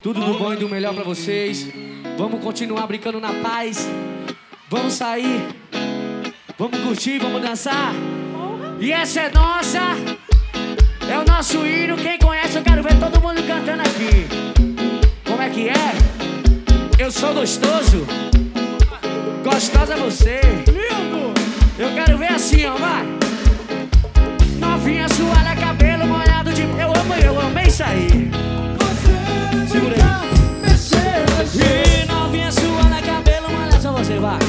Tudo do bom e do melhor pra vocês. Vamos continuar brincando na paz. Vamos sair. Vamos curtir, vamos dançar. E essa é nossa. É o nosso hino. Quem conhece, eu quero ver todo mundo cantando aqui. Como é que é? Eu sou gostoso. Gostosa você. Lindo! Eu quero ver assim, ó, vai. Novinha, suada, cabelo molhado de... Eu amei isso aí. Você Segura vem cá, mexer. E novinha, suada, cabelo molhado. Só você, vai.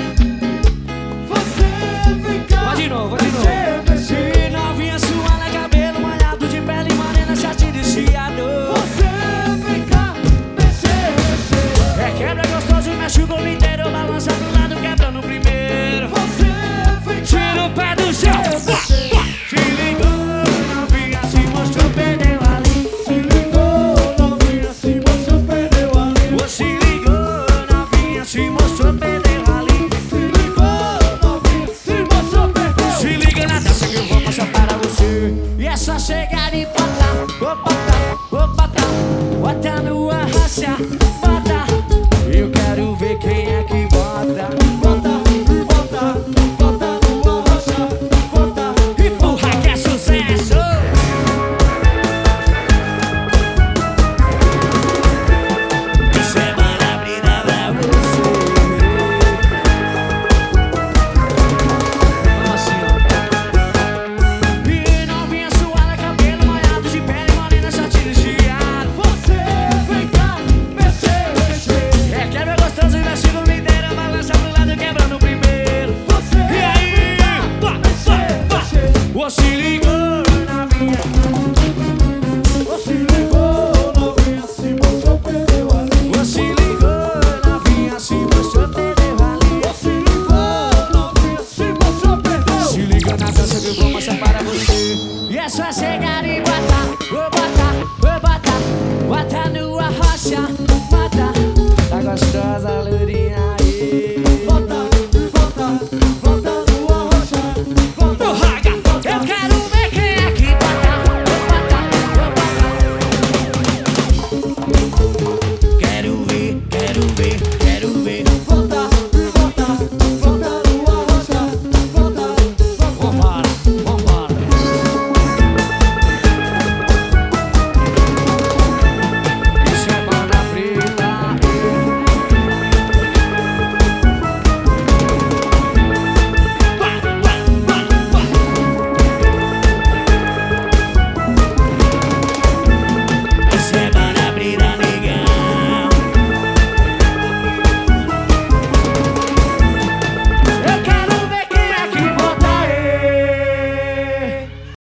Você vem cá, Vai de novo, vai de novo. mexer. E novinha, suada, cabelo molhado de pele morena, chatinho de chiador. Você vem cá, mexer. É quebra gostoso, mexe o corpo inteiro, balança do lado, quebra no primeiro. Você vem cá, Tira o pé do chão. Se ligou, novinha, se mostrou, perdeu ali. se ligou, novinha, se mostrou, perdeu ali. Se ligou, novinha, se mostrou, perdeu ali. Se ligou, novinha, se mostrou, perdeu. Se liga na dança que eu vou mostrar para você. E é só chegar e botar, bota no arracha, bota. Eu quero ver quem é que bota. Bota numa rocha, bota Empurra que é sucesso. Isso é maravilha pra você. Vamos assim, ó. E novinha, suada, cabelo molhado de pele morena, chatinho de chiado. Você vem cá, mexer. É quebra gostoso e mexe no inteiro, balança pro lado, quebrando o primeiro. Você E aí? mexer. Se ligou na minha. Se ligou, novinha, se mostrou, perdeu ali. Se ligou na minha, se mostrou, perdeu ali. Se ligou, novinha, se mostrou, perdeu. Se liga na dança que eu vou mostrar para você. E é só chegar e bota no arrocha, bota. Tá gostosa, loira.